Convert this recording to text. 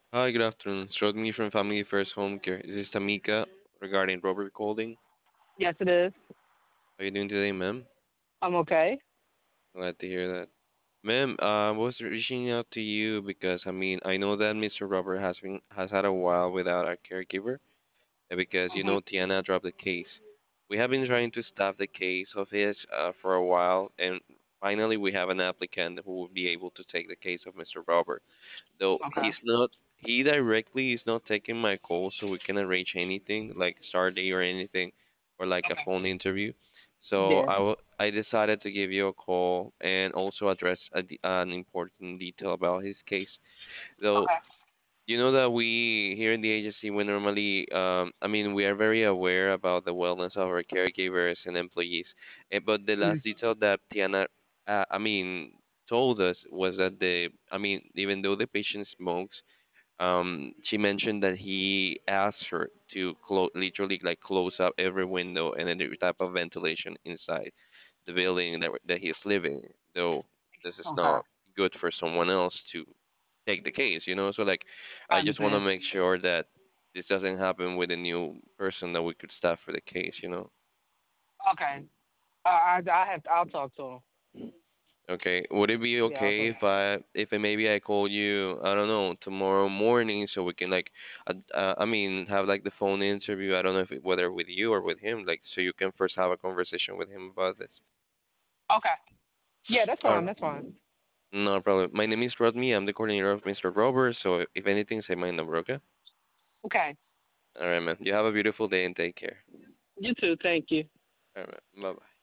Hi, good afternoon. It's Rodney from Family First Home Care. This is Tamika regarding Robert Golding. Yes, it is. How are you doing today, ma'am? I'm okay. Glad to hear that. Ma'am, I was reaching out to you because I know that Mr. Robert has had a while without a caregiver, because Hmm. Tiana dropped the case. We have been trying to staff the case of his for a while, and finally we have an applicant who will be able to take the case of Mr. Robert. Though Okay. he directly is not taking my call, so we can arrange anything like start date or anything, or like a Okay. phone interview. So Yes. I decided to give you a call and also address an important detail about his case. Though Okay. you know that we here in the agency, we normally, we are very aware about the wellness of our caregivers and employees. But the Mhm. last detail that Tiana, told us was that even though the patient smokes, she mentioned that he asked her to literally like close up every window and every type of ventilation inside the building that he's living. Though this is Okay. not good for someone else to take the case. So like, I I just want to understand. make sure that this doesn't happen with a new person that we could staff for the case. Okay. I'll talk to him. Okay, would it be Yeah, I'll okay talk. if maybe I call you, I don't know, tomorrow morning so we can like, have like the phone interview. I don't know whether with you or with him, like, so you can first have a conversation with him about this. Okay. Yeah, that's All fine. right, That's fine. no problem. My name is Rodney. I'm the coordinator of Mr. Robert. So if anything, say my number, okay? Okay. All right, man. You have a beautiful day and take care. You too. Thank you. All right, bye bye.